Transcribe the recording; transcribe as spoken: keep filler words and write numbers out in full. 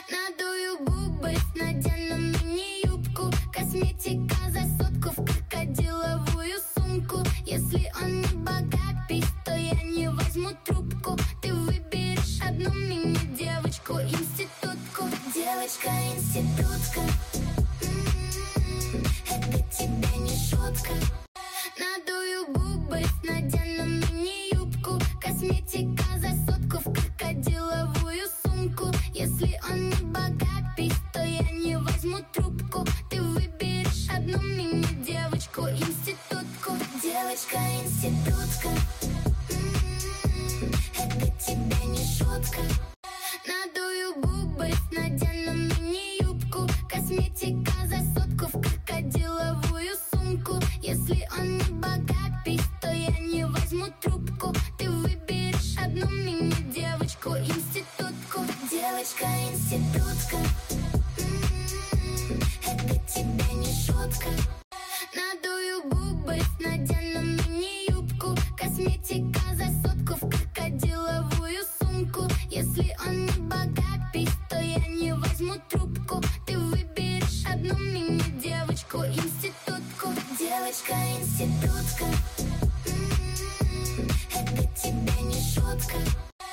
Надую губы, надену мини-юбку, косметика за сотку в крокодиловую сумку. Если он не богатый, то я не возьму трубку. Ты выберешь одну мини-девочку, институтку. Девочка-институтка, м-м-м, это тебе не шутка. Надую губы, надену мини-юбку, косметика за сотку в крокодиловую сумку. Если он не богатый, то я не возьму трубку. Ты выберешь одну мини-девочку, институтку. Девочка-институтка, м-м-м, это тебе не шутка. Надую губы, надену мини-юбку, косметика за сотку в крокодиловую сумку. Если он не богатый, то я не возьму трубку. Ты выберешь одну мини-девочку, институтку. Девочка-институтка, м-м-м, это тебе не шутка. Надую губы, надену мини-юбку, косметика за сотку в крокодиловую сумку. Если он не богатый, то я не возьму трубку. Ты выберешь одну мини-девочку, институтку. Девочка-институтка, м-м-м, это тебе не шутка.